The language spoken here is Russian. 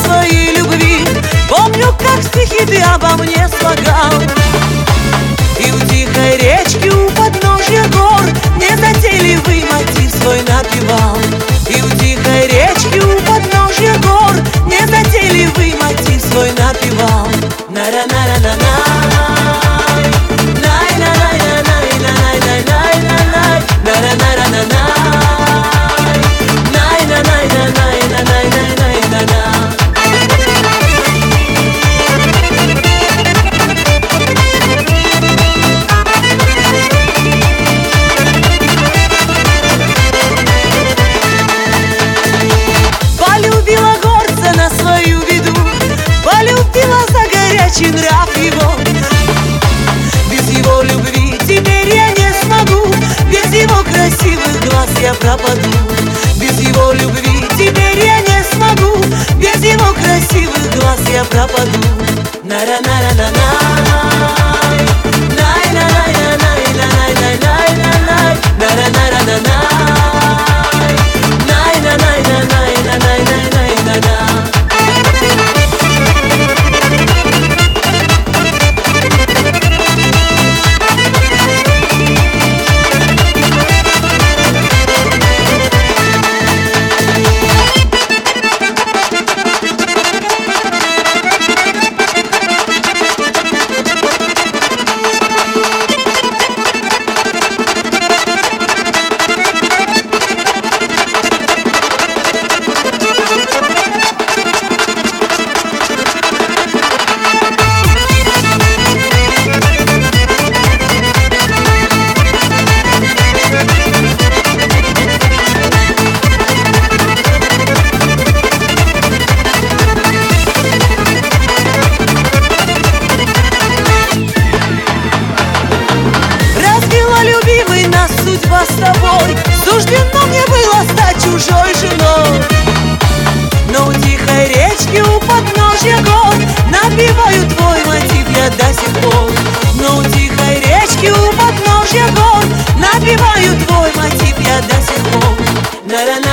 своей любви. Помню, как стихи ты обо мне слагал. И у тихой речки у подножья гор незатейливый мотив свой напевал. И у тихой речки у подножья гор незатейливый мотив свой напевал. На-ра-на-ра-на-най, най-на-най-на-най-най-най-най-най, на-ра-на-ра-на-най, най-на-най-на-най-най-най-най-най-най. Полюбила горца на свою виду, полюбила за горячий нрав его. Без его любви теперь я не смогу, без его красивых глаз я пропаду. Без его любви теперь я не смогу, без его красивых глаз я пропаду. На-ра-на-ра-на-най, най-на-най-на-най-най-най-най-най, на-ра-на-ра-на-най, най-на-най-на-най-най-най-най-най-най. Судьба с тобой, суждено мне было стать чужой женой. Но у тихой речки у подножья гор напеваю твой мотив я до сих пор. Но у тихой речки у подножья гор напеваю твой мотив я до сих пор.